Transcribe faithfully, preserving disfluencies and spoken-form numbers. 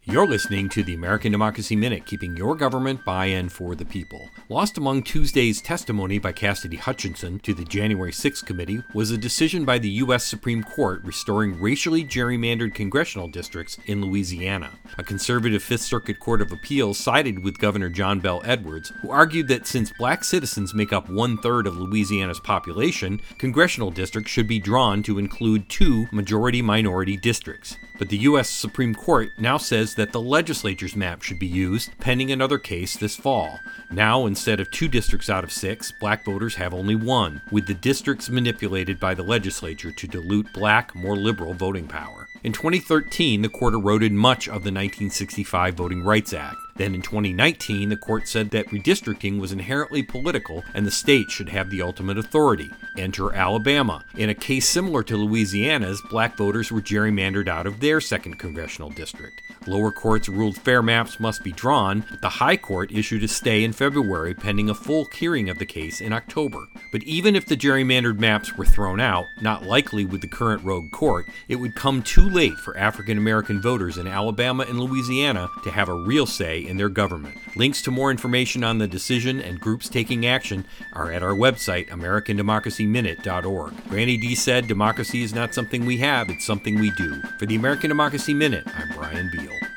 You're listening to the American Democracy Minute, keeping your government by and for the people. Lost among Tuesday's testimony by Cassidy Hutchinson to the January sixth committee was a decision by the U S Supreme Court restoring racially gerrymandered congressional districts in Louisiana. A conservative Fifth Circuit Court of Appeals sided with Governor John Bel Edwards, who argued that since black citizens make up one-third of Louisiana's population, congressional districts should be drawn to include two majority-minority districts. But the U S Supreme Court now says that the legislature's map should be used, pending another case this fall. Now, instead of two districts out of six, black voters have only one, with the districts manipulated by the legislature to dilute black, more liberal voting power. In twenty thirteen, the court eroded much of the nineteen sixty-five Voting Rights Act. Then in twenty nineteen, the court said that redistricting was inherently political and the state should have the ultimate authority. Enter Alabama. In a case similar to Louisiana's, black voters were gerrymandered out of their second congressional district. Lower courts ruled fair maps must be drawn, but the high court issued a stay in February pending a full hearing of the case in October. But even if the gerrymandered maps were thrown out, not likely with the current rogue court, it would come too late for African American voters in Alabama and Louisiana to have a real say in their government. Links to more information on the decision and groups taking action are at our website, American Democracy Minute dot org. Granny D said, democracy is not something we have, it's something we do. For the American Democracy Minute, I'm Brian Beal.